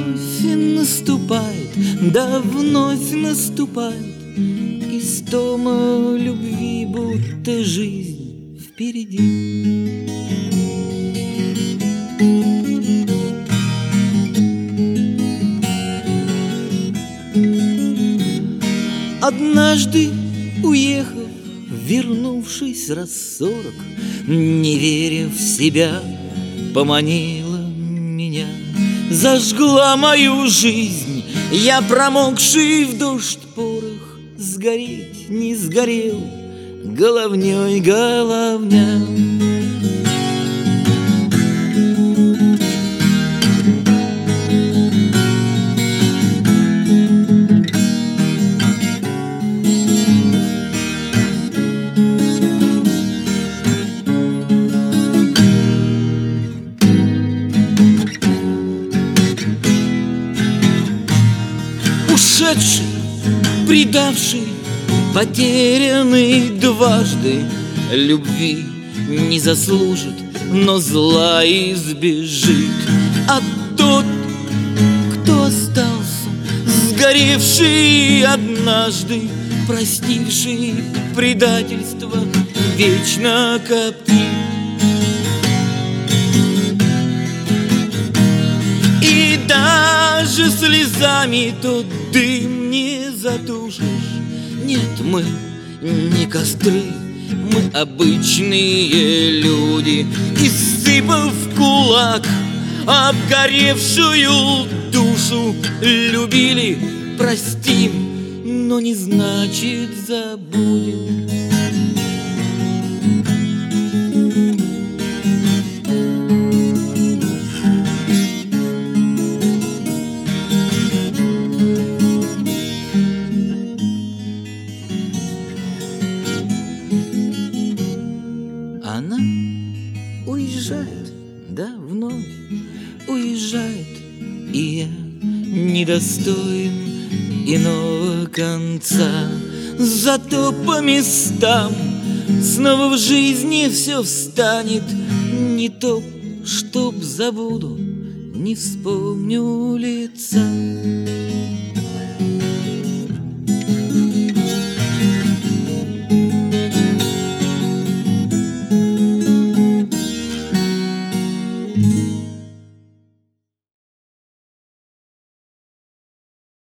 вновь наступает, да вновь наступает истома любви, будто жизнь впереди. Однажды, уехав, вернувшись раз 40, не веря в себя, поманила меня, зажгла мою жизнь. Я, промокший в дождь порох, сгореть не сгорел, головней головня. Ушедший, предавший, потерянный дважды, любви не заслужит, но зла избежит. А тот, кто остался, сгоревший однажды, простивший предательство, вечно коптит. И даже слезами тот дым не затушишь. Нет, мы не костры, мы обычные люди. И сыпав в кулак обгоревшую душу, любили, простим, но не значит забудем. Она уезжает, да, вновь уезжает, и я недостоин иного конца. Зато по местам снова в жизни все встанет. Не то, чтоб забуду, не вспомню лица.